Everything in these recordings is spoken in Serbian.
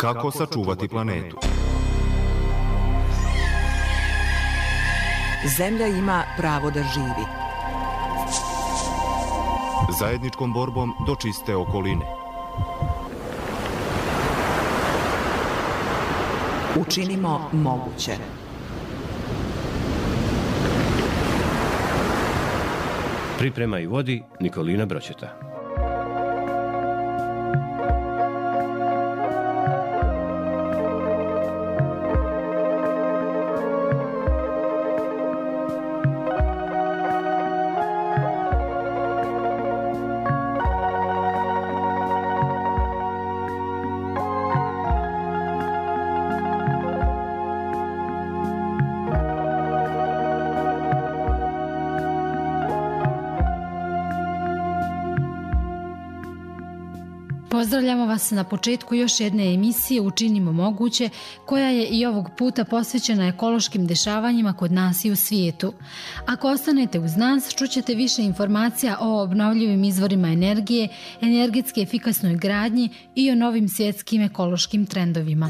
Kako sačuvati planetu? Zemlja ima pravo da živi. Zajedničkom borbom do čiste okoline. Učinimo moguće. Priprema i vodi Nikolina Bročeta. Pozdravljamo vas na početku još jedne emisije Učinimo moguće, koja je i ovog puta posvećena ekološkim dešavanjima kod nas i u svijetu. Ako ostanete uz nas, čućete više informacija o obnovljivim izvorima energije, energetski efikasnoj gradnji i o novim svjetskim ekološkim trendovima.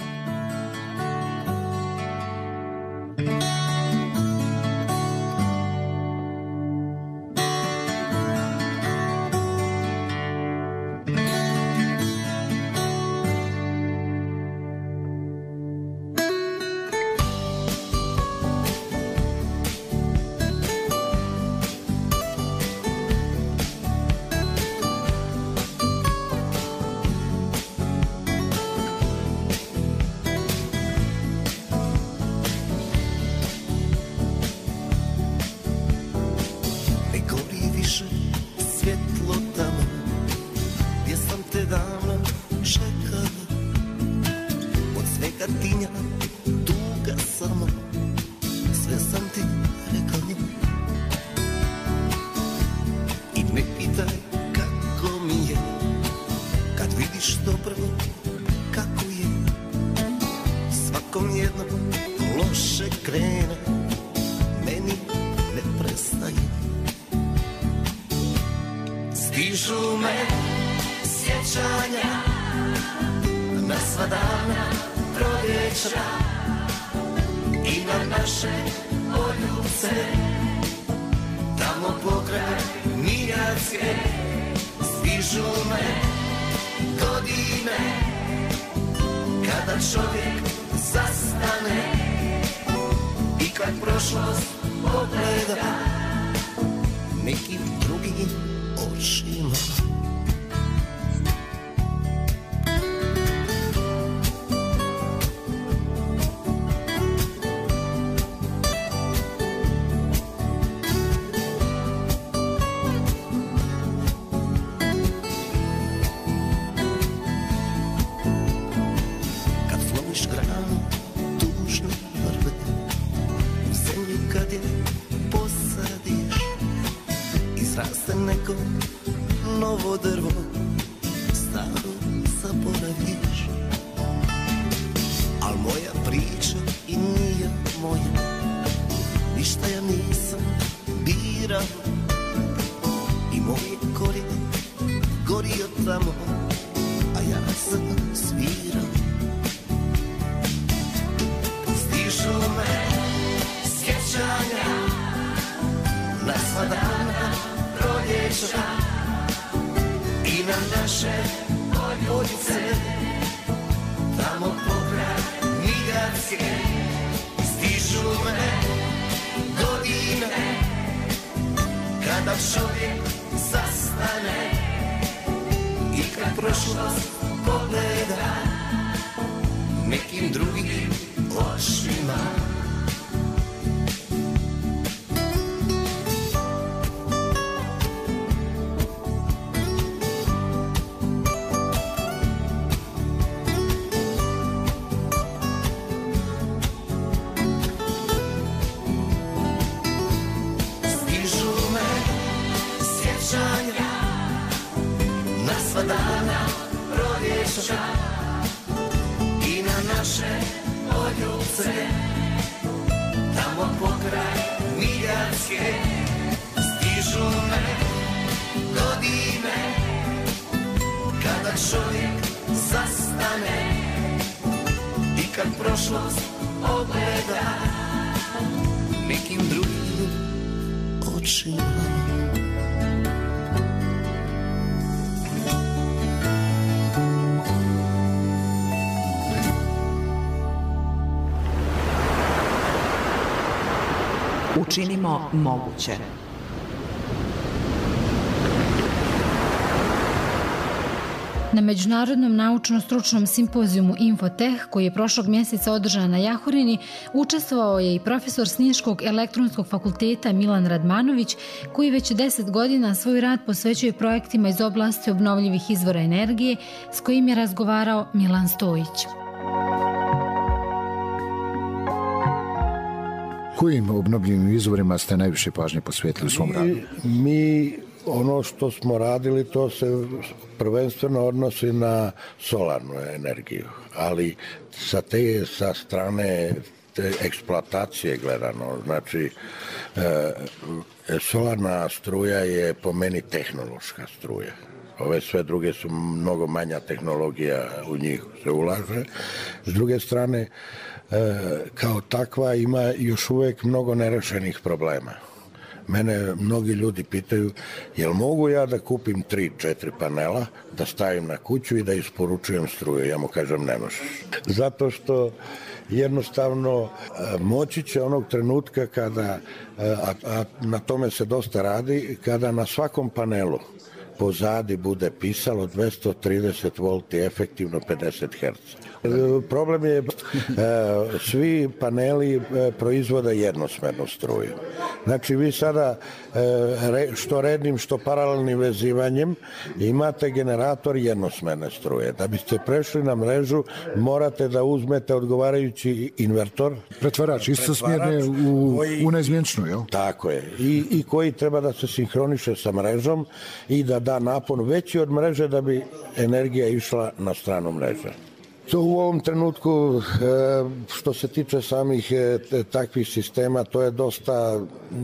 Stižu me sjećanja na sva dana proljeća i na naše poljubce, tamo pokraj Mijatske. Stižu me godine kada čovjek zastane i kad prošlost pogleda nekim drugim očima. Kad slomiš granu tužne vrbe, u zemlju kad je posadiš, izraste neko novo drvo, staro zaboraviš. Al moja priča i nije moja, ništa ja nisam birao i moj korijen gorio tamo, a ja sam svirao. Stižu me sjećanja na sva dana proljeća i na naše poljubice, tamo pokraj Mijatske. Stižu me godine kada čovjek zastane i kad prošlost pogleda nekim drugim očima. Dana proljeća i na naše poljubce, tamo pokraj Mijatske. Stižu me godine kada čovjek zastane kad prošlost ogleda nekim drugim očima. Učinimo moguće. Na Međunarodnom naučno-stručnom simpozijumu Infoteh, koji je prošlog mjeseca održan na Jahorini, učestvovao je i profesor s Niškog elektronskog fakulteta Milan Radmanović, koji već 10 godina svoj rad posvećuje projektima iz oblasti obnovljivih izvora energije, s kojim je razgovarao Milan Stojić. Kojim obnovljivim izvorima ste najviše pažnje posvetili u svom radu? Mi ono što smo radili, to se prvenstveno odnosi na solarnu energiju, ali sa strane te eksploatacije gledano, znači solarna struja je po meni tehnološka struja. Ove sve druge su mnogo manja tehnologija, u njih se ulaže. S druge strane, kao takva ima još uvijek mnogo nerešenih problema. Mene mnogi ljudi pitaju, jel mogu ja da kupim 3-4 panela, da stavim na kuću i da isporučujem struju? Ja mu kažem, ne možeš. Zato što jednostavno moći će onog trenutka kada, a na tome se dosta radi, kada na svakom panelu pozadi bude pisalo 230 volti, efektivno 50 Hz. Problem je, svi paneli proizvode jednosmernu struju. Znači vi sada što rednim, što paralelnim vezivanjem imate generator jednosmerne struje. Da biste prešli na mrežu morate da uzmete odgovarajući invertor. Pretvarač istosmjerne u neizmjenčnu, jel? Tako je. I koji treba da se sinhroniše sa mrežom i da da napon veći od mreže da bi energija išla na stranu mreže. To u ovom trenutku, što se tiče samih takvih sistema, to je dosta,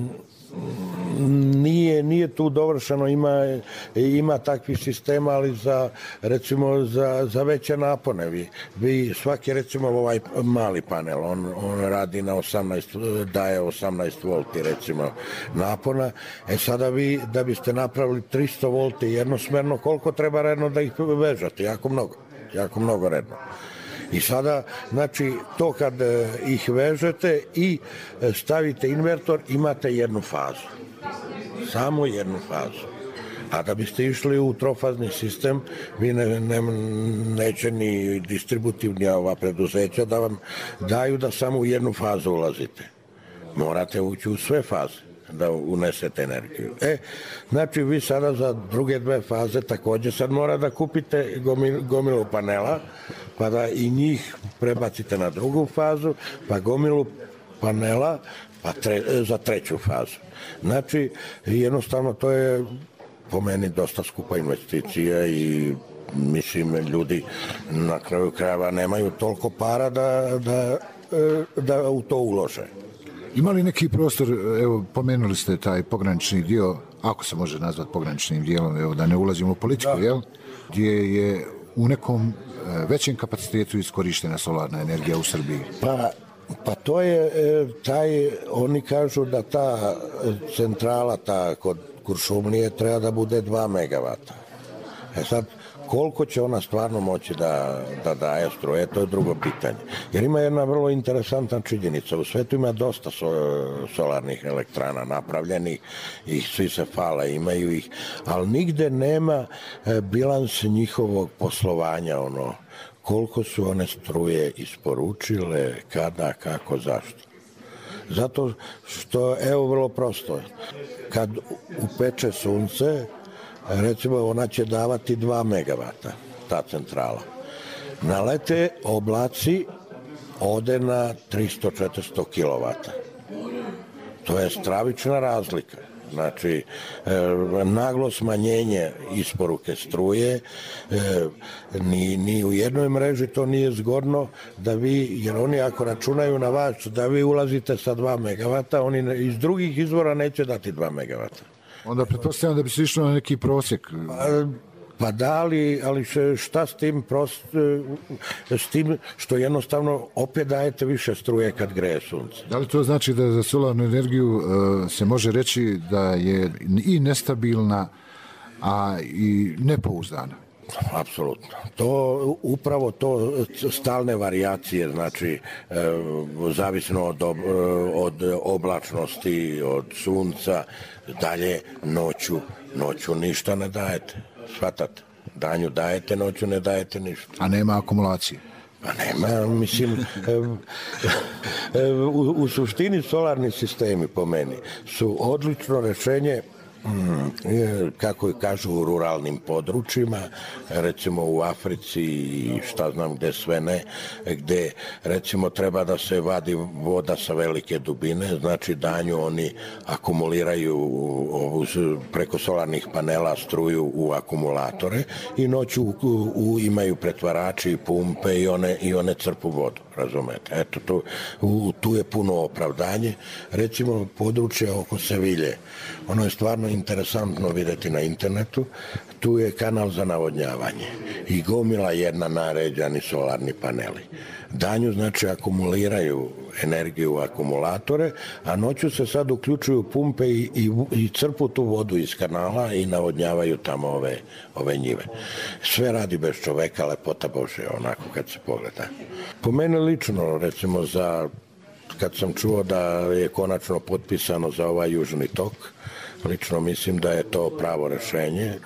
nije tu dovršeno, ima takvih sistema, ali recimo za veće napone. Vi svaki, recimo ovaj mali panel, on radi na 18, daje 18 volti recimo napona. Sada vi da biste napravili 300 volti jednosmerno, koliko treba redno da ih vežate? Jako mnogo redno. I sada, znači, to kad ih vežete i stavite invertor, imate jednu fazu. Samo jednu fazu. A da biste išli u trofazni sistem, vi neće ni distributivni ova preduzeća da vam daju da samo u jednu fazu ulazite. Morate ući u sve faze da unesete energiju. Znači vi sada za druge dve faze također sad mora da kupite gomilu panela, pa da i njih prebacite na drugu fazu, pa gomilu panela pa za treću fazu. Znači jednostavno to je po meni dosta skupa investicija i mislim ljudi na kraju krajeva nemaju toliko para da u to ulože. Ima li neki prostor, evo, pomenuli ste taj pogranični dio, ako se može nazvati pograničnim dijelom, evo, da ne ulazimo u politiku, jel? Gdje je u nekom većem kapacitetu iskorištena solarna energija u Srbiji? Pa to je oni kažu da ta centrala, ta kod Kuršumlije, treba da bude 2 megavata. Sad, koliko će ona stvarno moći da daje struje, to je drugo pitanje. Jer ima jedna vrlo interesantna činjenica. U svetu ima dosta solarnih elektrana napravljenih i svi se hvale, imaju ih, ali nigde nema bilans njihovog poslovanja, koliko su one struje isporučile, kada, kako, zašto. Zato što, evo, vrlo prosto, kad upeče sunce, recimo ona će davati 2 megavata, ta centrala. Nalete oblaci, ode na 300-400 kilovata. To je stravična razlika. Znači, naglo smanjenje isporuke struje, ni u jednoj mreži to nije zgodno da vi, jer oni ako računaju na vas da vi ulazite sa 2 megavata, oni iz drugih izvora neće dati 2 megavata. Onda pretpostavljam da bi se išlo na neki prosjek. Pa da, ali šta s tim što jednostavno opet dajete više struje kad greje sunce. Da li to znači da za solarnu energiju se može reći da je i nestabilna, a i nepouzdana? Apsolutno. Upravo to stalne varijacije, znači zavisno od oblačnosti, od sunca, dalje noću ništa ne dajete. Shvatate? Danju dajete, noću ne dajete ništa. A nema akumulacije? Pa nema, mislim, u suštini solarni sistemi po meni su odlično rešenje, kako kažu, u ruralnim područjima, recimo u Africi i šta znam gde sve ne, gde recimo treba da se vadi voda sa velike dubine, znači danju oni akumuliraju preko solarnih panela struju u akumulatore i noću imaju pretvarači i pumpe i one crpu vodu, razumete. Eto, tu je puno opravdanje. Recimo područje oko Sevilje, ono je stvarno interesantno vidjeti na internetu, tu je kanal za navodnjavanje i gomila jedna naređani solarni paneli. Danju znači akumuliraju energiju u akumulatore, a noću se sad uključuju pumpe i crpu tu vodu iz kanala i navodnjavaju tamo ove njive. Sve radi bez čoveka, lepota Božja, onako kad se pogleda. Po mene lično, recimo, kad sam čuo da je konačno potpisano za ovaj južni tok, lično mislim da je to pravo rešenje,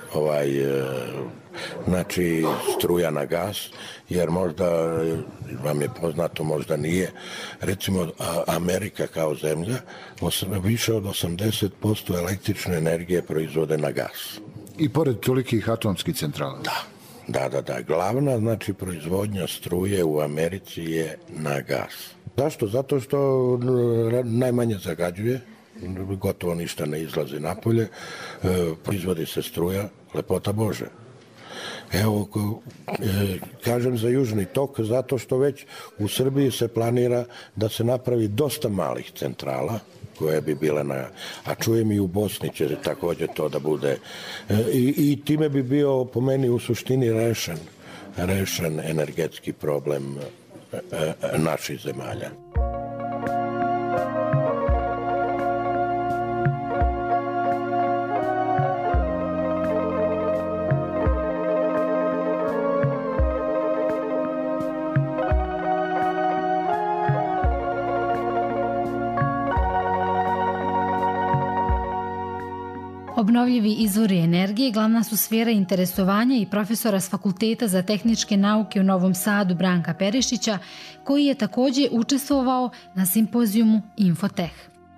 znači struja na gas, jer možda vam je poznato, možda nije, recimo Amerika kao zemlja više od 80% električne energije proizvode na gas. I pored tolikih atomskih centrala? Da. Glavna, znači, proizvodnja struje u Americi je na gas. Zašto? Zato što najmanje zagađuje, gotovo ništa ne izlazi napolje, proizvodi se struja, lepota Bože. Evo, kažem za južni tok, zato što već u Srbiji se planira da se napravi dosta malih centrala, koje bi bile a čujem i u Bosni će također to da bude, i time bi bio po meni u suštini rešen energetski problem naših zemalja. Obnovljivi izvori energije glavna su sfera interesovanja i profesora s Fakulteta za tehničke nauke u Novom Sadu Branka Perišića, koji je također učestvovao na simpozijumu Infoteh.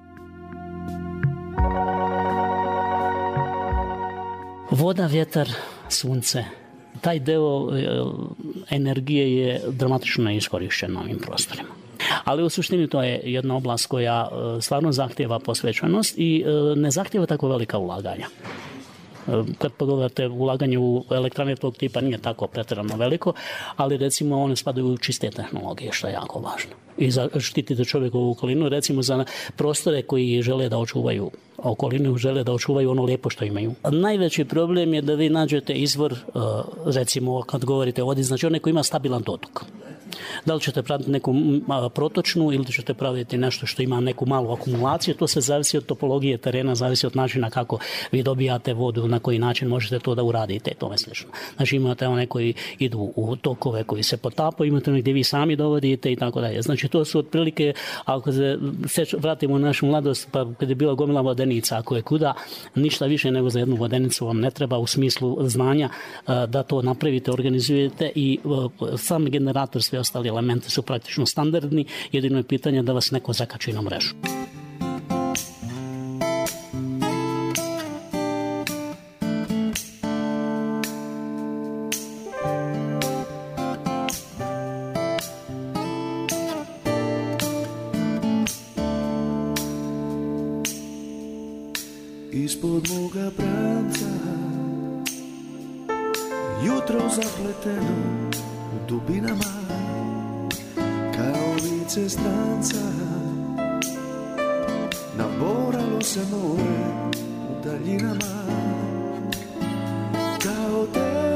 Voda, vjetar, sunce. Taj deo energije je dramatično iskorišten na ovim prostorima. Ali u suštini to je jedna oblast koja stvarno zahtjeva posvećenost i ne zahtjeva tako velika ulaganja. Kad pogledate, ulaganje u elektrane tog tipa nije tako pretjerano veliko, ali recimo one spadaju u čiste tehnologije, što je jako važno. I zaštititi čovjekovu okolinu, recimo za prostore koji žele da očuvaju okolinu, žele da očuvaju ono lijepo što imaju. Najveći problem je da vi nađete izvor, recimo kad govorite o vodi, znači onaj koji ima stabilan dotok. Da li ćete praviti neku protočnu ili ćete praviti nešto što ima neku malu akumulaciju, to se zavisi od topologije terena, zavisi od načina kako vi dobijate vodu, na koji način možete to da uradite i tome slično. Znači imate one koji idu u tokove koji se potapaju, imate one gdje vi sami dovodite i tako dalje. Znači to su otprilike, ako se vratimo u našu mladost, pa kad je bila gomila vodenica, ako je kuda, ništa više nego za jednu vodenicu vam ne treba u smislu znanja da to napravite, organizujete i sam generator, sve ostali elementi su praktično standardni, jedino je pitanje da vas neko zakači na mrežu. Ispod moga branca jutro zapleteno u dubinama kao lice stranca, naboralo se more u daljinama, kao te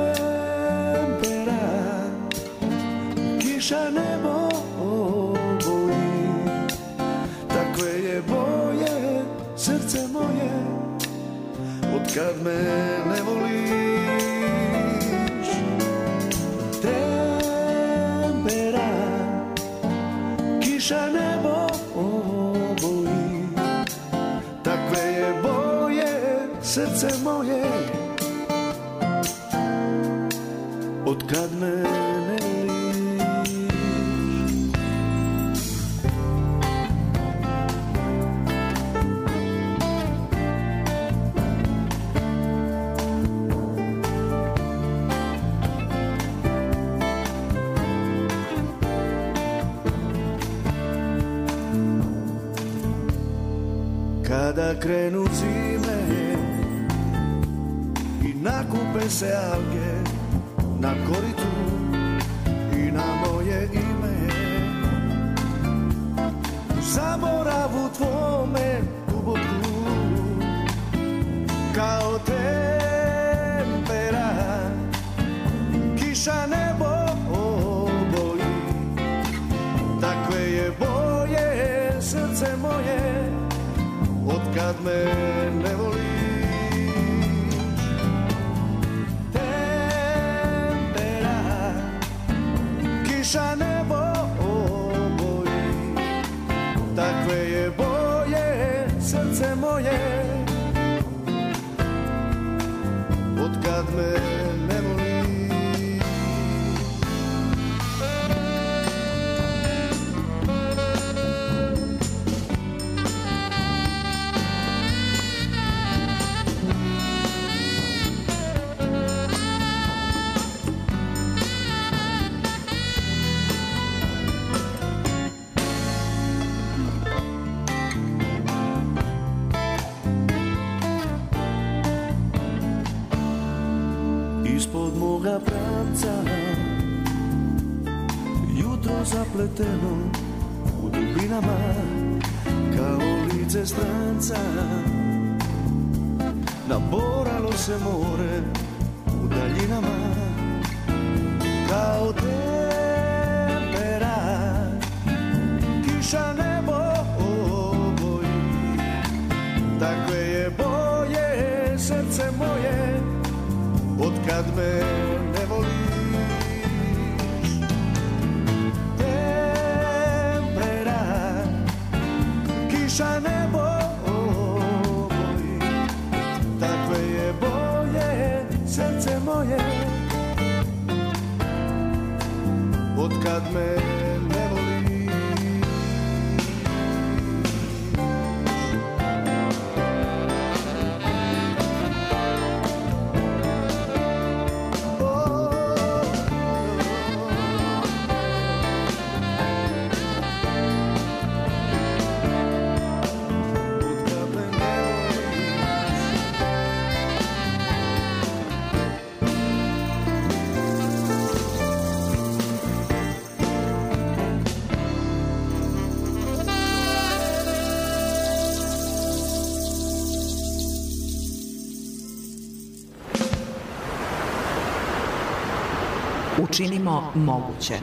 kiša nebo boji, takve je boje srce moje, otkad me ne voliš. Tempera, kiša nebo boji, takve je boje srce moje, otkad me ne voliš. Kada krenu zime i nakupe se alge na koritu i na moje ime, u zaboravu tvome duboku, kao tempera, kiša nebo boji, takve je boje srce moje, otkad me ne voliš. Tempera, kiša nebo boji, takve je boje srce moje, otkad me ne voliš. Ispod moga pravca jutro zapleteno u dubinama, kao lice stranca, naboralo se more u daljinama, kao tempera, kiša nebo boji, takve je boje srce moje, otkad me ne voliš. Tempera, kiša nebo boji, takve je boje srce moje, otkad me ne voliš. Učinimo moguće.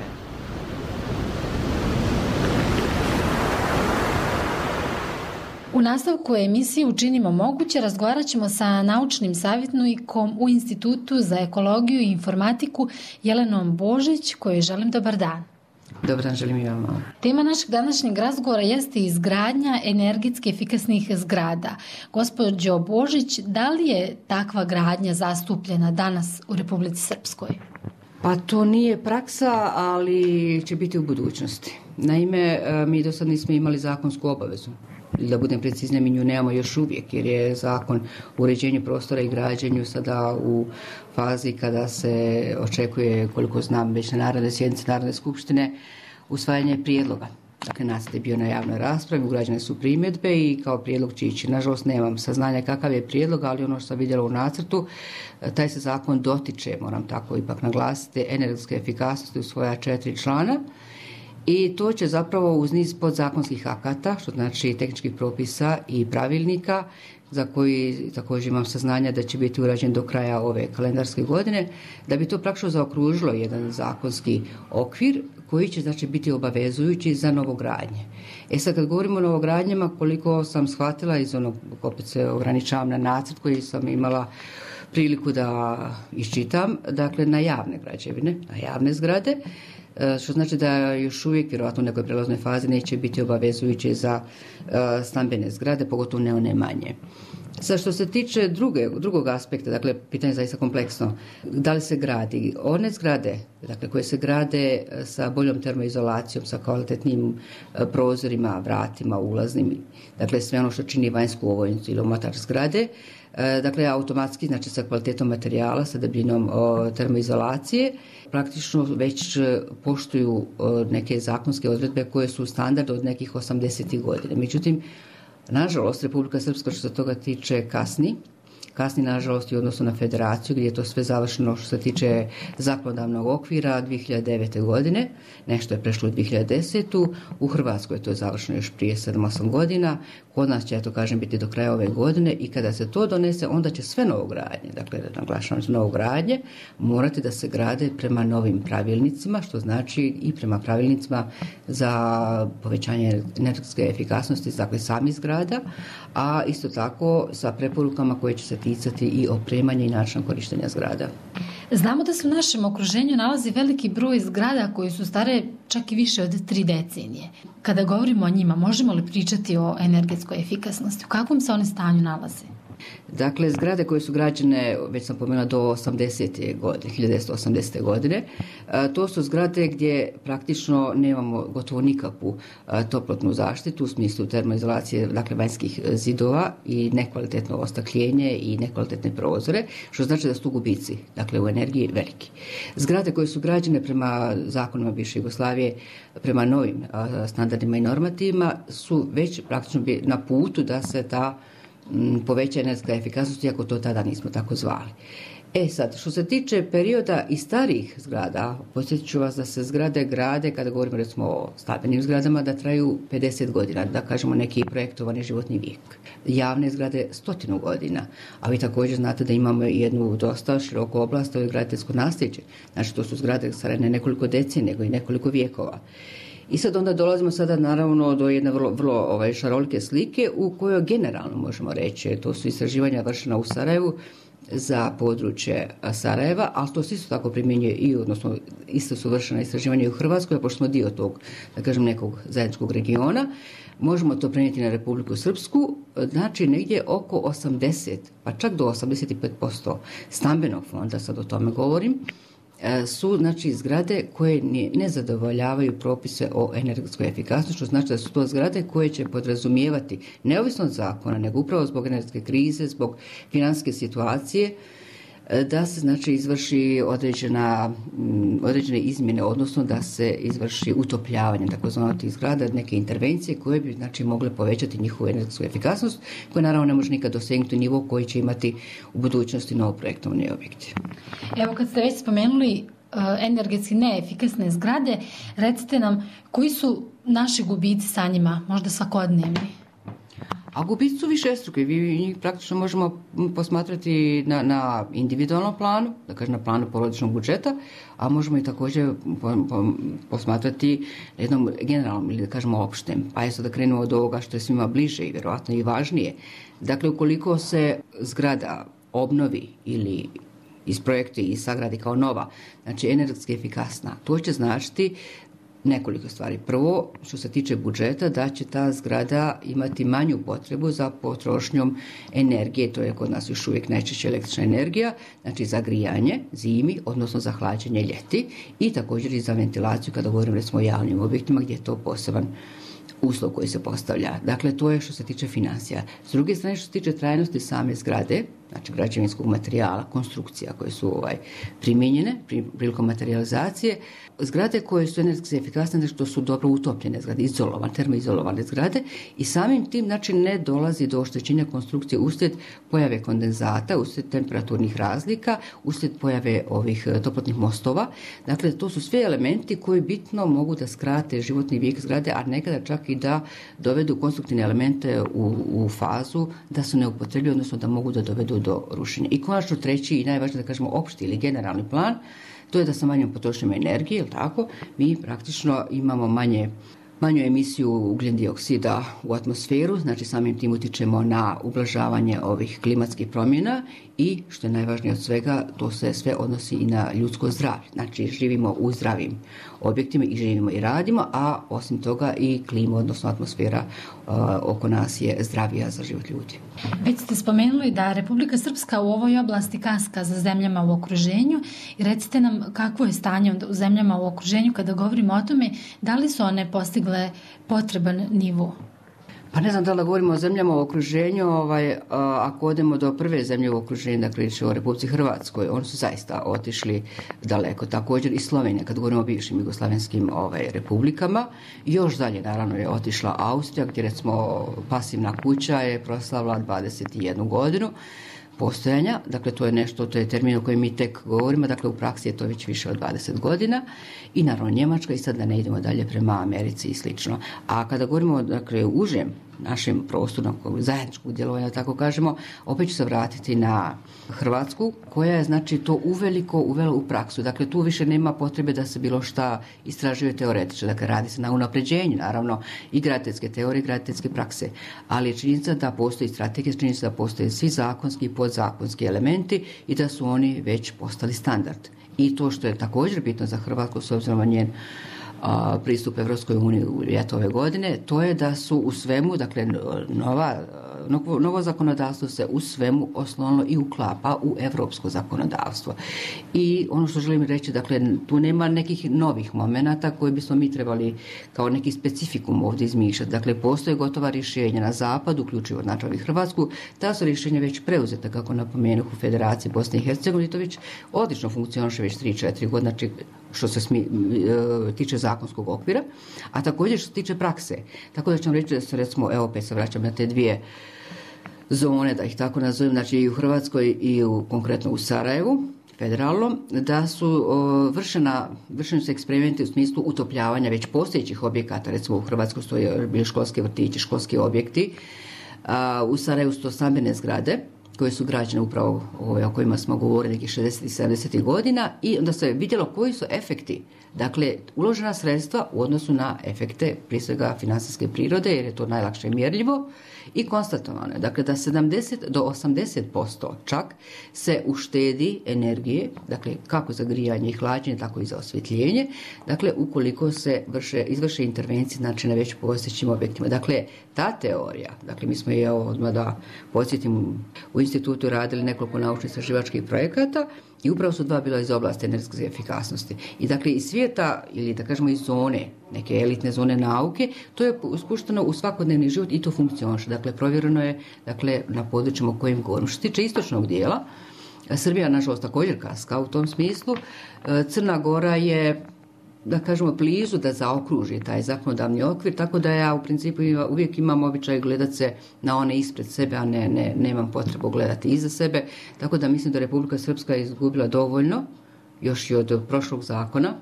U nastavku emisije Učinimo moguće razgovarat ćemo sa naučnim savjetnikom u Institutu za ekologiju i informatiku Jelenom Božić, kojoj želim dobar dan. Dobar dan, želim i vam. Tema našeg današnjeg razgovora jeste izgradnja energetski efikasnih zgrada. Gospođo Božić, da li je takva gradnja zastupljena danas u Republici Srpskoj? Pa to nije praksa, ali će biti u budućnosti. Naime, mi do sad nismo imali zakonsku obavezu. Da budem preciznija, mi nju nemamo još uvijek, jer je zakon o uređenju prostora i građenju sada u fazi kada se očekuje, koliko znam, već na naredne sjednice Narodne skupštine, usvajanje prijedloga. Dakle, nacrt je bio na javnoj raspravi, ugrađene su primjedbe i kao prijedlog će ići. Nažalost, nemam saznanja kakav je prijedlog, ali ono što sam vidjela u nacrtu, taj se zakon dotiče, moram tako ipak naglasiti, energetske efikasnosti u svoja 4 člana. I to će zapravo uz niz podzakonskih akata, što znači tehničkih propisa i pravilnika, za koji također imam saznanja da će biti urađen do kraja ove kalendarske godine, da bi to praktično zaokružilo jedan zakonski okvir koji će znači biti obavezujući za novogradnje. Sad kad govorimo o novogradnjama, koliko sam shvatila iz onog, opet se ograničavam na nacrt koji sam imala priliku da iščitam, dakle na javne građevine, na javne zgrade, što znači da još uvijek vjerojatno u nekoj prelaznoj fazi neće biti obavezujuće za stambene zgrade, pogotovo ne one manje. Sad što se tiče drugog aspekta, dakle pitanje je zaista kompleksno, da li se gradi one zgrade, dakle koje se grade sa boljom termoizolacijom, sa kvalitetnim prozorima, vratima, ulaznim, dakle sve ono što čini vanjsku ovojnicu ili omotač zgrade, dakle automatski, znači sa kvalitetom materijala, sa debljinom termoizolacije, praktično već poštuju neke zakonske odredbe koje su standard od nekih 80. godina. Međutim, nažalost, Republika Srpska što se toga tiče kasni nažalost i u odnosu na federaciju gdje je to sve završeno što se tiče zakonodavnog okvira 2009. godine, nešto je prešlo u 2010. U Hrvatskoj je to završeno još prije 7-8 godina, kod nas će, to kažem, biti do kraja ove godine i kada se to donese, onda će sve novogradnje, dakle, naglašavam novogradnje, morati da se grade prema novim pravilnicima, što znači i prema pravilnicima za povećanje energetske efikasnosti, dakle, samih zgrada, a isto tako sa preporukama koje će se ticati i opremanja i načina korištenja zgrada. Znamo da se u našem okruženju nalazi veliki broj zgrada koji su stare čak i više od 3 decenije. Kada govorimo o njima, možemo li pričati o energetskoj efikasnosti? U kakvom se one stanju nalaze? Dakle, zgrade koje su građene, već sam pomenula, do 1980. godine, to su zgrade gdje praktično nemamo gotovo nikakvu toplotnu zaštitu u smislu termoizolacije, dakle vanjskih zidova i nekvalitetno ostakljenje i nekvalitetne prozore, što znači da su tu gubici, dakle u energiji veliki. Zgrade koje su građene prema zakonima bivše Jugoslavije, prema novim standardima i normativima, su već praktično na putu da se ta poveća energetska efikasnost, iako to tada nismo tako zvali. Sad, što se tiče perioda i starijih zgrada, podsjetit ću vas da se zgrade grade, kada govorimo recimo o stambenim zgradama, da traju 50 godina, da kažemo neki projektovani životni vijek. Javne zgrade 100 godina, a vi također znate da imamo jednu dosta široku oblast, to je graditeljsko nasljeđe. Znači, to su zgrade stare ne nekoliko decenija, nego i nekoliko vijekova. I sad onda dolazimo sada naravno do jedne vrlo šarolike slike u kojoj generalno možemo reći, to su istraživanja vršena u Sarajevu za područje Sarajeva, ali to se isto tako primjenjuje i, odnosno isto su vršena istraživanja i u Hrvatskoj, pošto smo dio tog, da kažem, nekog zajedničkog regiona, možemo to prenijeti na Republiku Srpsku, znači negdje oko 80, pa čak do 85% stambenog fonda, sad o tome govorim, su znači zgrade koje ne zadovoljavaju propise o energetskoj efikasnosti, što znači da su to zgrade koje će podrazumijevati, neovisno od zakona, nego upravo zbog energetske krize, zbog financijske situacije, da se znači izvrši određene izmjene, odnosno da se izvrši utopljavanje takozvano tih zgrada, neke intervencije koje bi znači mogle povećati njihovu energetsku efikasnost, koja naravno ne može nikad dosegnuti nivo koji će imati u budućnosti novoprojektovani objekti. Evo, kad ste već spomenuli energetski neefikasne zgrade, recite nam koji su naši gubici sa njima, možda svakodnevni? A gubici su višestruki, vi njih praktično možemo posmatrati na individualnom planu, da kažem na planu porodičnog budžeta, a možemo i također posmatrati na jednom generalnom ili da kažemo opštem. Pa je sad da krenemo od ovoga što je svima bliže i vjerojatno i važnije. Dakle, ukoliko se zgrada obnovi ili isprojekti i sagradi kao nova, znači energetski efikasna, to će značiti nekoliko stvari. Prvo, što se tiče budžeta, da će ta zgrada imati manju potrebu za potrošnjom energije, to je kod nas još uvijek najčešće električna energija, znači za grijanje zimi, odnosno za hlađenje ljeti i također i za ventilaciju kada govorim recimo o javnim objektima gdje je to poseban uslov koji se postavlja. Dakle, to je što se tiče financija. S druge strane, što se tiče trajnosti same zgrade, znači građevinskog materijala, konstrukcija koje su primijenjene prilikom materijalizacije, zgrade koje su energetski efikasne, znači to su dobro utopljene zgrade, termoizolovane zgrade i samim tim znači ne dolazi do oštećenja konstrukcije uslijed pojave kondenzata, uslijed temperaturnih razlika, uslijed pojave ovih toplotnih mostova. Dakle, to su sve elementi koji bitno mogu da skrate životni vijek zgrade, a nekada čak i da dovedu konstruktivne elemente u fazu da su neupotrebljivi, odnosno da mogu da dovedu do rušenja. I konačno treći i najvažniji, da kažemo, opšti ili generalni plan, to je da sa manjom potrošnjom energije, jel tako, mi praktično imamo manju emisiju ugljen dioksida u atmosferu, znači samim tim utičemo na ublažavanje ovih klimatskih promjena i, što je najvažnije od svega, to se sve odnosi i na ljudsko zdravlje. Znači, živimo u zdravim objektima i živimo i radimo, a osim toga i klima, odnosno atmosfera oko nas je zdravija za život ljudi. Već ste spomenuli da Republika Srpska u ovoj oblasti kaska za zemljama u okruženju i recite nam kakvo je stanje u zemljama u okruženju kada govorimo o tome, da li su one postigle potreban nivo? Pa ne znam da li govorimo o zemljama u okruženju, ako odemo do prve zemlje u okruženju, dakle o Republici Hrvatskoj, oni su zaista otišli daleko. Također i Slovenija, kad govorimo o bivšim jugoslavenskim republikama. Još dalje, naravno, je otišla Austrija, gdje recimo pasivna kuća je proslavila 21 godinu postojanja, dakle to je nešto, to je termin o kojem mi tek govorimo, dakle u praksi je to već više od 20 godina i naravno Njemačka i sad da ne idemo dalje prema Americi i slično. A kada govorimo dakle u užem našem prostoru, zajedničkog djelovanja, tako kažemo, opet ću se vratiti na Hrvatsku, koja je znači to uvela u praksu. Dakle, tu više nema potrebe da se bilo šta istražuje teoretično. Dakle, radi se na unapređenju, naravno, i graditeljske teorije, i graditeljske prakse. Ali je činjenica da postoji strategija, činjenica da postoje svi zakonski i podzakonski elementi i da su oni već postali standard. I to što je također bitno za Hrvatsku, s obzirom na njen pristup Evropskoj uniji u ljeto ove godine, to je da su u svemu, dakle, novo zakonodavstvo se u svemu oslonilo i uklapa u evropsko zakonodavstvo. I ono što želim reći, dakle, tu nema nekih novih momenata koje bismo mi trebali kao neki specifikum ovdje izmišljati. Dakle, postoje gotova rješenja na zapadu, uključivo znači i Hrvatsku, ta su rješenja već preuzeta, kako napomenuh, u Federaciji Bosne i Hercegovine, to već odlično funkcioniše već 3-4 godine, znači što se tiče zakonskog okvira, a također što se tiče prakse. Tako da ćemo reći da se, recimo, evo opet se vraćam na te dvije zone, da ih tako nazovem, znači i u Hrvatskoj i konkretno u Sarajevu, federalno, da su vršeni su eksperimenti u smislu utopljavanja već postojećih objekata, recimo u Hrvatskoj stoje bili školski vrtići, školski objekti, u Sarajevu su to stambene zgrade, koje su građene upravo ove o kojima smo govorili nekih 60. i 70. godina i onda se vidjelo koji su efekti. Dakle, uložena sredstva u odnosu na efekte, prije svega financijske prirode, jer je to najlakše mjerljivo i konstatovano je. Dakle, da 70 do 80% čak se uštedi energije, dakle, kako za grijanje i hlađenje, tako i za osvjetljenje, dakle, ukoliko se izvrše intervencije, znači na već postojećim objektima. Dakle, ta teorija, dakle, mi smo je odmah da podsjetim u institutu radili nekoliko naučno-istraživačkih projekata i upravo su dva bila iz oblasti energetske efikasnosti. I dakle, iz svijeta, ili da kažemo iz zone, neke elitne zone nauke, to je spušteno u svakodnevni život i to funkcioniše. Dakle, provjereno je, dakle, na područjima o kojim govorim. Što se tiče istočnog dijela, Srbija, nažalost, također kaska u tom smislu. Crna Gora je, da kažemo, blizu da zaokruži taj zakonodavni okvir, tako da ja u principu uvijek imam običaj gledati se na one ispred sebe, a nemam potrebu gledati iza sebe, tako da mislim da Republika Srpska je izgubila dovoljno, još i od prošlog zakona.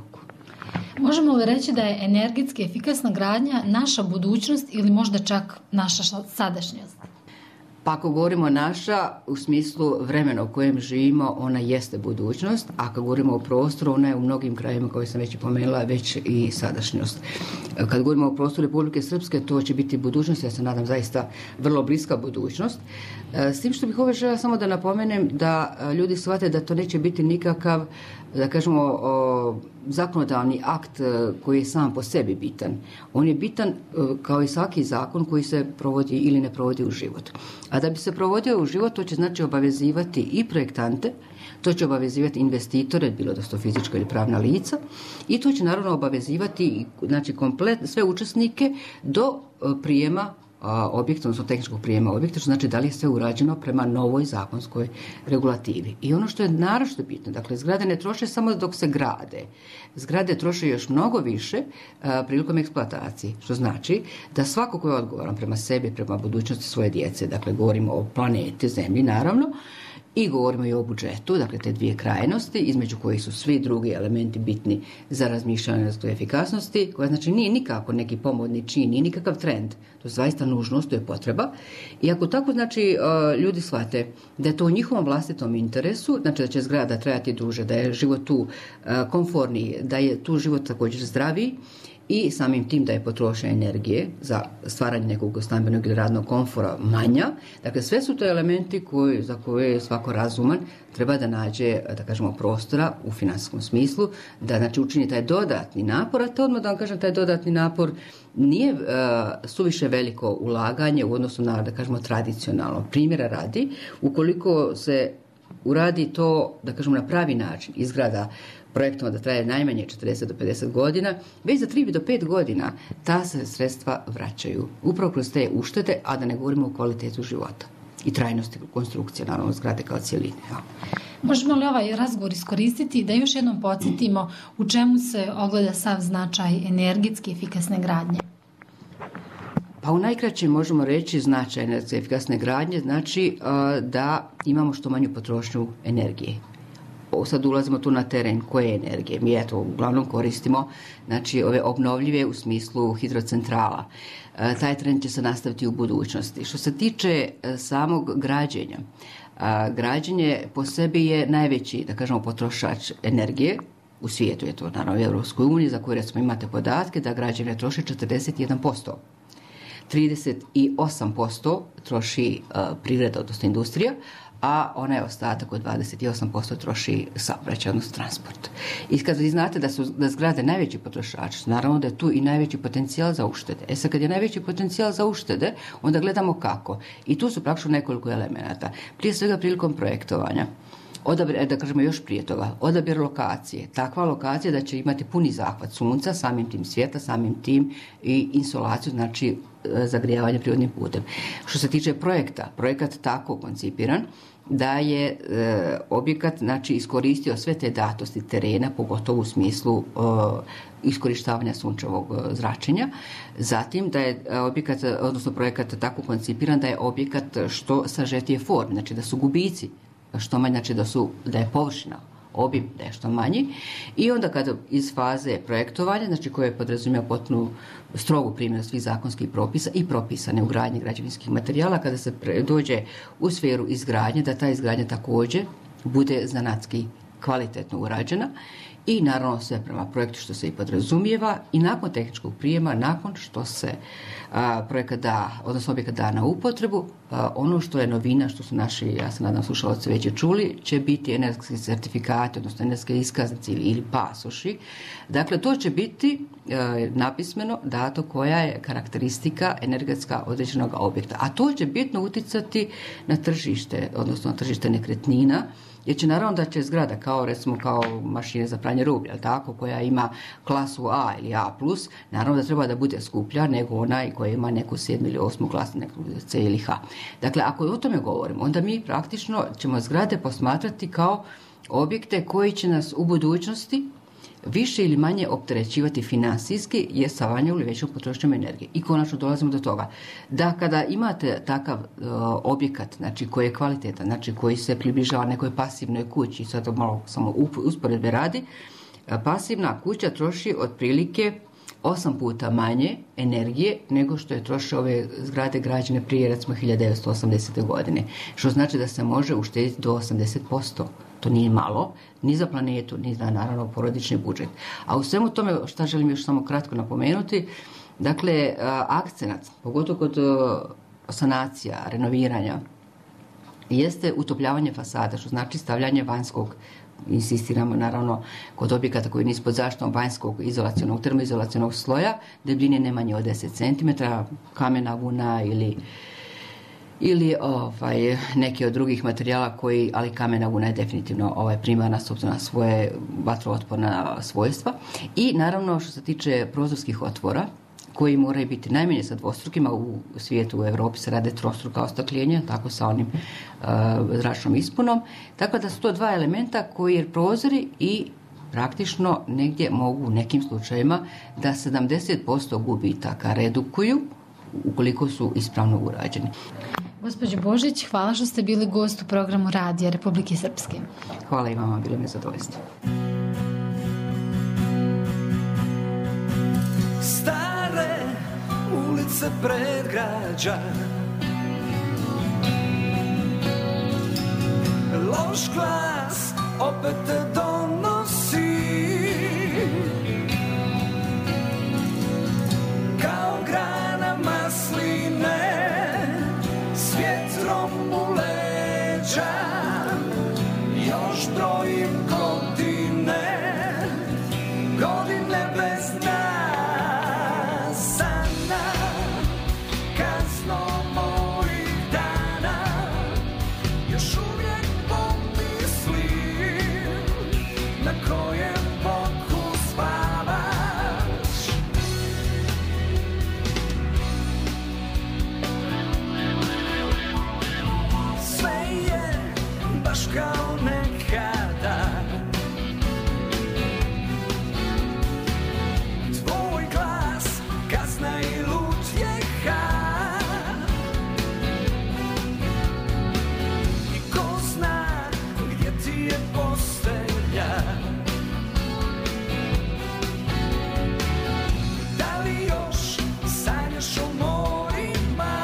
Možemo li reći da je energetski efikasna gradnja naša budućnost ili možda čak naša sadašnjost? Pa ako govorimo naša, u smislu vremena u kojem živimo, ona jeste budućnost, a ako govorimo o prostoru, ona je u mnogim krajevima, koje sam već i pomenula, već i sadašnjost. Kad govorimo o prostoru Republike Srpske, to će biti budućnost, ja se nadam zaista vrlo bliska budućnost. S tim što bih ovo željela samo da napomenem da ljudi shvate da to neće biti nikakav, da kažemo, zakonodavni akt koji je sam po sebi bitan. On je bitan kao i svaki zakon koji se provodi ili ne provodi u život. A da bi se provodio u život, to će znači obavezivati i projektante, to će obavezivati investitore, bilo da su to fizička ili pravna lica, i to će naravno obavezivati znači sve učesnike do prijema objekta, odnosno tehničkog prijema objekta, što znači da li je sve urađeno prema novoj zakonskoj regulativi. I ono što je naročito bitno, dakle, zgrade ne troše samo dok se grade. Zgrade troše još mnogo više prilikom eksploatacije, što znači da svako ko je odgovoran prema sebi, prema budućnosti svoje djece, dakle, govorimo o planeti, zemlji, naravno, i govorimo i o budžetu, dakle te dvije krajnosti, između kojih su svi drugi elementi bitni za razmišljanje energetske efikasnosti, koja znači nije nikako neki pomodni čin, nije nikakav trend, to je zaista nužnost, to je potreba. I ako tako znači ljudi shvate da je to u njihovom vlastitom interesu, znači da će zgrada trajati duže, da je život tu komforniji, da je tu život također zdraviji, i samim tim da je potrošnja energije za stvaranje nekog stambenog ili radnog komfora manja. Dakle, sve su to elementi za koje svako razuman treba da nađe, da kažemo, prostora u finansijskom smislu, da znači učini taj dodatni napor, a to odmah da vam kažem, taj dodatni napor nije suviše veliko ulaganje u odnosu na, da kažemo, tradicionalno. Primjera radi, ukoliko se uradi to, da kažemo, na pravi način, izgrada projektoma da traje najmanje 40 do 50 godina, već za 3 do 5 godina ta se sredstva vraćaju. Upravo kroz te uštede, a da ne govorimo o kvalitetu života i trajnosti konstrukcije, naravno, zgrade kao cijeline. Ja. Možemo li ovaj razgovor iskoristiti da još jednom podsjetimo u čemu se ogleda sav značaj energetski efikasne gradnje? Pa u najkraćem možemo reći značaj energetske efikasne gradnje, znači da imamo što manju potrošnju energije. Sad ulazimo tu na teren koje energije. Mi eto uglavnom koristimo, znači, ove obnovljive u smislu hidrocentrala. Taj trend će se nastaviti u budućnosti. Što se tiče samog građenja, građenje po sebi je najveći, da kažemo, potrošač energije. U svijetu je to, naravno, u Europskoj uniji, za koju recimo imate podatke da građenje troši 41%. 38% troši privreda, odnosno industrija, a onaj ostatak od 28% troši saobraćaj, odnosno transport. I kad vi znate da zgrade najveći potrošač, naravno da je tu i najveći potencijal za uštede. E sad, kad je najveći potencijal za uštede, onda gledamo kako. I tu su praktično nekoliko elemenata. Prije svega prilikom projektovanja. Da kažemo još prije toga, odabir lokacije. Takva lokacija da će imati puni zahvat sunca, samim tim svijeta, samim tim i insolaciju, znači zagrijavanje prirodnim putem. Što se tiče projekta, projekat tako koncipiran da je objekat, znači, iskoristio sve te datosti terena, pogotovo u smislu iskorištavanja sunčevog zračenja. Zatim da je objekat, odnosno projekat tako koncipiran da je objekat što sažetije forme, znači da su gubici što manje, znači da je površina, obim da je što manji. I onda kada iz faze projektovanja, znači koje podrazumijeva potpunu strogu primjenu svih zakonskih propisa i propisane ugradnje građevinskih materijala, kada se dođe u sferu izgradnje, da ta izgradnja također bude zanatski kvalitetno urađena i naravno sve prema projektu što se i podrazumijeva, i nakon tehničkog prijema, nakon što se projekat da, odnosno objekat da na upotrebu, ono što je novina, što su naši, ja se nadam, slušalci već čuli, će biti energetski certifikati, odnosno energetske iskaznice ili pasoši. Dakle, to će biti napismeno dato koja je karakteristika energetska određenog objekta. A to će bitno uticati na tržište, odnosno na tržište nekretnina, jer će naravno da će zgrada kao recimo kao mašine za pranje rublja, tako, koja ima klasu A ili A+, naravno da treba da bude skuplja nego onaj koja ima neku 7. ili 8. klasu, neku C ili H. Dakle, ako o tome govorimo, onda mi praktično ćemo zgrade posmatrati kao objekte koji će nas u budućnosti više ili manje opterećivati finansijski, jer sa manjom ili većom potrošnjom energije. I konačno dolazimo do toga da kada imate takav objekat, znači koji je kvalitetan, znači koji se približava nekoj pasivnoj kući, sad to malo samo usporedbe radi, pasivna kuća troši otprilike 8 puta manje energije nego što je troše ove zgrade građene prije recimo 1980. godine. Što znači da se može uštediti do 80%. To nije malo, ni za planetu, ni za, naravno, porodični budžet. A u svemu tome, šta želim još samo kratko napomenuti, dakle, akcenat, pogotovo kod sanacija, renoviranja, jeste utopljavanje fasada, što znači stavljanje vanjskog, insistiramo naravno kod objekata koji nisu pod zaštitom, vanjskog izolacionog, termoizolacionog sloja, debljine ne manje od 10 cm, kamena vuna ili neki od drugih materijala koji, ali kamena vuna je definitivno primarna s obzirom na svoje vatrootporna svojstva. I naravno što se tiče prozorskih otvora, koji moraju biti najmanje sa dvostrukima, u svijetu, u Europi se rade trostruka ostakljenja, tako sa onim zračnom ispunom. Tako da su to dva elementa koji je prozori i praktično negdje mogu u nekim slučajevima da 70% gubitaka redukuju ukoliko su ispravno urađeni. Gospođo Božić, hvala što ste bili gost u programu Radija Republike Srpske. Hvala i vama, bilo mi zadovoljstvo. Stare ulice predgrađa, loš glas opet te donosi, kao grana masline s vjetrom u leđa. Još brojim godine, godine bez nas, sana, kazno mojih dana. Još uvijek pomislim na kojem boku spavaš. Sve je baš kao nekada, tvoj glas, kazna i lutjeha. I ko zna gdje ti je postelja, da li još sanjaš o morima,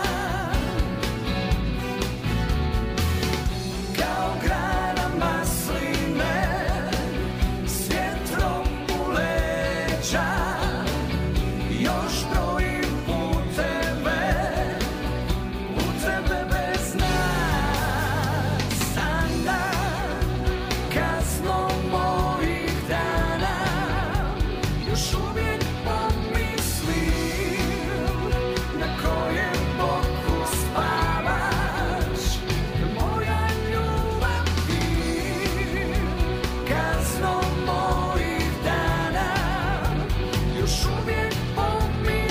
kao grana masline s vjetrom u leđa. Još brojim puteve, puteve bez nas, sana, kazno mojih dana. Još uvijek pomislim na kojem boku spavaš, moja ljubav ti, kazno mojih dana. Još uvijek pomislim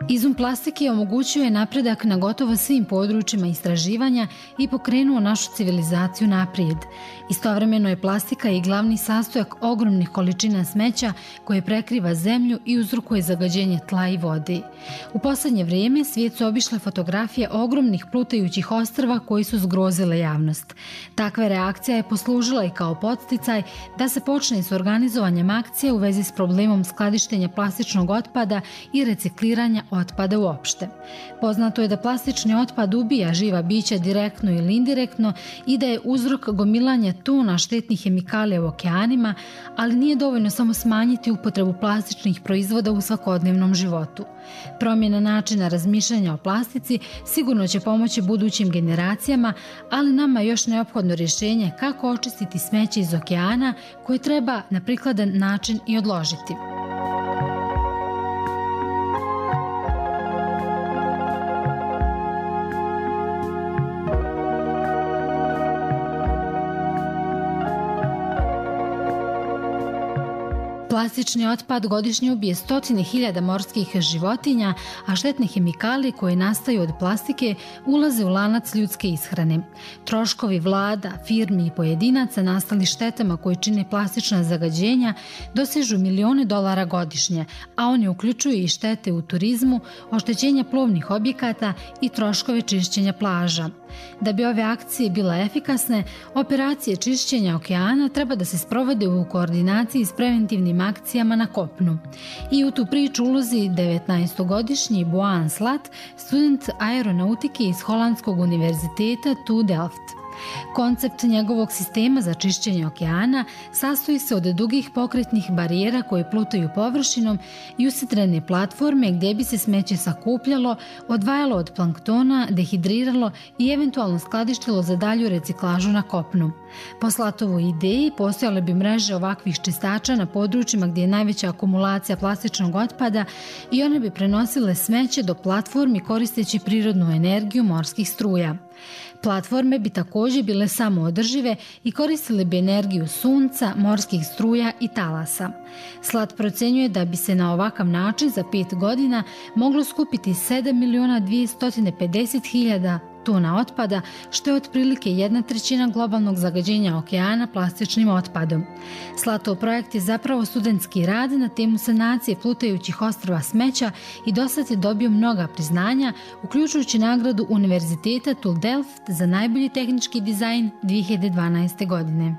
Izum plastike omogućio je napredak na gotovo svim područjima istraživanja i pokrenuo našu civilizaciju naprijed. Istovremeno je plastika i glavni sastojak ogromnih količina smeća koje prekriva zemlju i uzrokuje zagađenje tla i vode. U posljednje vrijeme svijet su obišle fotografije ogromnih plutajućih ostrva koji su zgrozile javnost. Takva reakcija je poslužila i kao podsticaj da se počne s organizovanjem akcije u vezi s problemom skladištenja plastičnog otpada i recikliranja otpada uopšte. Poznato je da plastični otpad ubija živa bića direktno ili indirektno i da je uzrok gomilanja tona štetnih hemikalija u okeanima, ali nije dovoljno samo smanjiti upotrebu plastičnih proizvoda u svakodnevnom životu. Promjena načina razmišljanja o plastici sigurno će pomoći budućim generacijama, ali nama je još neophodno rješenje kako očistiti smeće iz okeana koje treba na prikladan način i odložiti. Plastični otpad godišnje ubije 100.000 morskih životinja, a štetne hemikalije koje nastaju od plastike ulaze u lanac ljudske ishrane. Troškovi vlada, firmi i pojedinaca nastali štetama koje čine plastična zagađenja dosežu milione dolara godišnje, a oni uključuju i štete u turizmu, oštećenja plovnih objekata i troškove čišćenja plaža. Da bi ove akcije bile efikasne, operacije čišćenja okeana treba da se sprovode u koordinaciji s preventivnim akcijama na kopnu. I u tu priču ulazi 19-godišnji Boan Slat, student aeronautike iz Holandskog univerziteta TU Delft. Koncept njegovog sistema za čišćenje okeana sastoji se od dugih pokretnih barijera koje plutaju površinom i usidrene platforme gdje bi se smeće sakupljalo, odvajalo od planktona, dehidriralo i eventualno skladištilo za dalju reciklažu na kopnu. Po Slatovoj ideji postojale bi mreže ovakvih čistača na područjima gdje je najveća akumulacija plastičnog otpada i one bi prenosile smeće do platformi koristeći prirodnu energiju morskih struja. Platforme bi također bile samoodržive i koristile bi energiju sunca, morskih struja i talasa. Slat procjenjuje da bi se na ovakav način za 5 godina moglo skupiti 7.250.000 tona otpada, što je otprilike 1/3 globalnog zagađenja okeana plastičnim otpadom. Slatov projekt je zapravo studentski rad na temu sanacije plutajućih ostrva smeća i dosad je dobio mnoga priznanja, uključujući nagradu Univerziteta TU Delft za najbolji tehnički dizajn 2012. godine.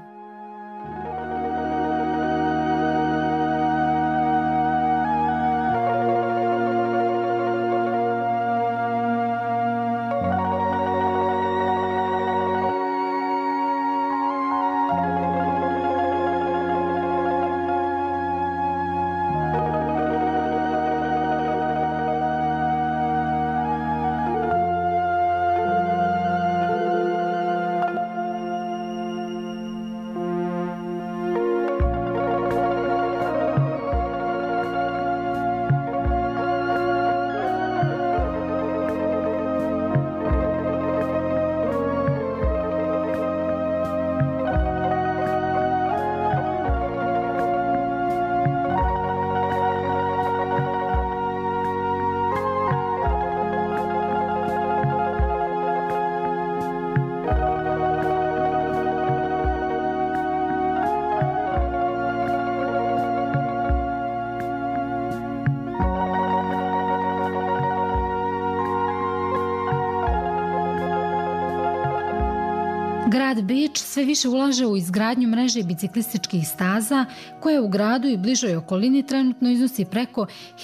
Grad Beč sve više ulaže u izgradnju mreže biciklističkih staza koja u gradu i bližoj okolini trenutno iznosi preko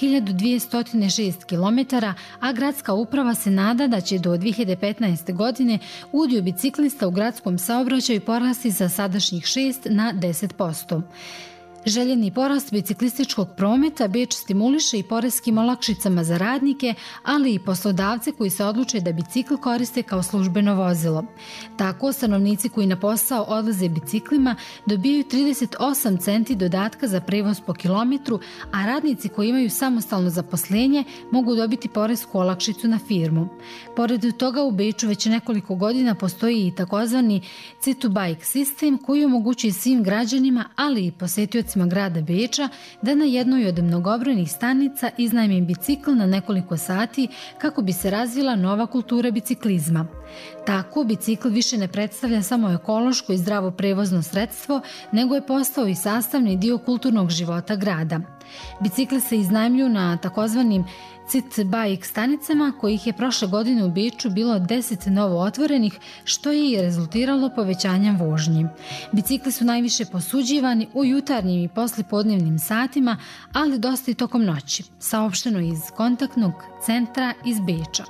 1206 km, a gradska uprava se nada da će do 2015. godine udio biciklista u gradskom saobraćaju porasti sa sadašnjih 6 na 10%. Željeni porast biciklističkog prometa Beč stimuliše i poreskim olakšicama za radnike, ali i poslodavce koji se odluče da bicikl koriste kao službeno vozilo. Tako, stanovnici koji na posao odlaze biciklima dobijaju 38 centi dodatka za prevoz po kilometru, a radnici koji imaju samostalno zaposlenje mogu dobiti poresku olakšicu na firmu. Pored toga u Beču već nekoliko godina postoji i takozvani Citybike sistem koji omogućuje svim građanima, ali i posetiocima stanovnicima grada Beča da na jednoj od mnogobrojnih stanica iznajme bicikl na nekoliko sati kako bi se razvila nova kultura biciklizma. Tako, bicikl više ne predstavlja samo ekološko i zdravo prevozno sredstvo, nego je postao i sastavni dio kulturnog života grada. Bicikli se iznajmljuju na takozvanim Cit Bike stanicama, kojih je prošle godine u Beču bilo 10 novo otvorenih, što je i rezultiralo povećanjem vožnji. Bicikli su najviše posuđivani u jutarnjim i poslijepodnevnim satima, ali dosta i tokom noći, saopšteno iz kontaktnog centra iz Beča.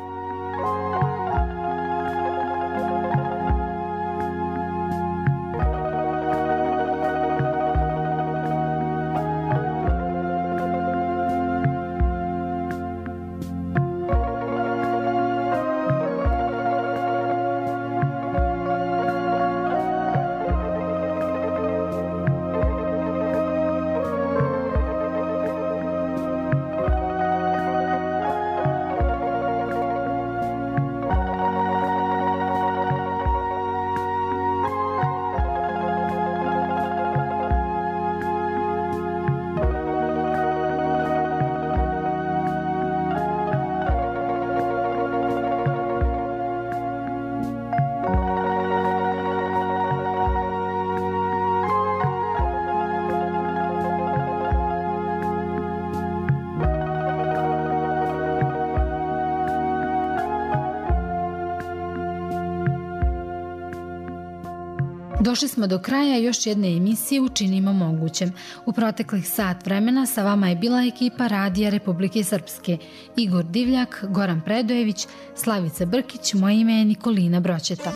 Došli smo do kraja još jedne emisije Učinimo mogućem. U proteklih sat vremena sa vama je bila ekipa Radija Republike Srpske. Igor Divljak, Goran Predojević, Slavica Brkić, moje ime je Nikolina Broćeta.